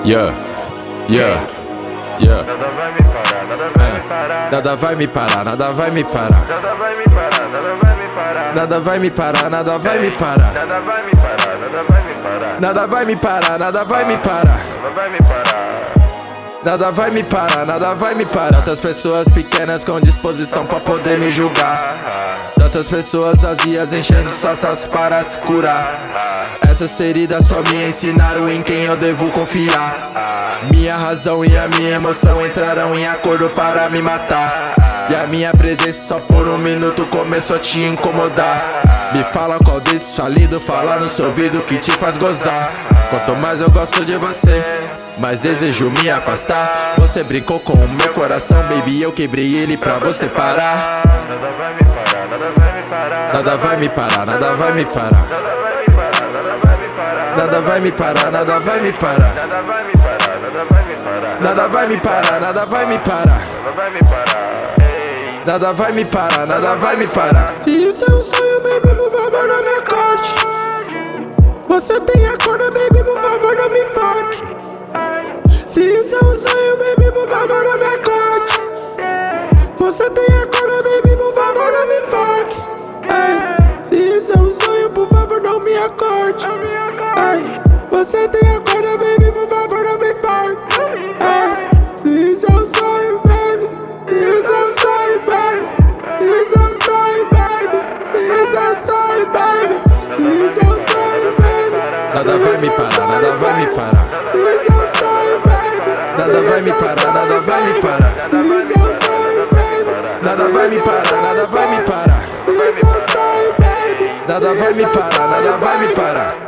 Yeah, yeah, yeah. Nada vai me parar, nada vai me parar, nada vai me parar. Nada vai me parar, nada vai me parar, nada vai me parar. Nada vai me parar, nada vai me parar, nada vai me parar, nada vai me parar. Tantas pessoas pequenas com disposição pra poder me julgar, tantas pessoas vazias enchendo saças para se curar. Essas feridas só me ensinaram em quem eu devo confiar. Minha razão e a minha emoção entraram em acordo para me matar, e a minha presença só por um minuto começou a te incomodar. Me fala qual desses falido fala no seu ouvido que te faz gozar. Quanto mais eu gosto de você, mais desejo me afastar. Você brincou com o meu coração, baby, eu quebrei ele pra você parar. Nada vai me parar, nada vai me parar, nada vai me parar, nada vai me parar, nada vai me parar, nada vai me parar, nada vai me parar, nada vai me parar, nada vai me parar, nada vai me parar, nada vai me parar, nada vai me parar, nada vai me parar. Se isso é um sonho, baby, por favor não me acorde. Você tem a corda, baby, por favor não me foque. Se isso é um sonho, baby, por favor não me acorde. Você tem a corda, baby, por favor não me foque. Se isso é um sonho, por favor não me acorde. Você tem a corda, baby, por favor não me foque. Se isso é um sonho, baby, se isso é um sonho, baby, se isso é um sonho, baby, se isso é um sonho, baby, se isso é um sonho, baby. Nada vai me parar, nada vai me parar, se isso é um sonho, baby. Nada vai me parar, nada vai me parar, se isso é um sonho, baby. Nada vai me parar, nada vai me parar, se isso é um sonho, baby. Nada vai me parar, nada vai me parar.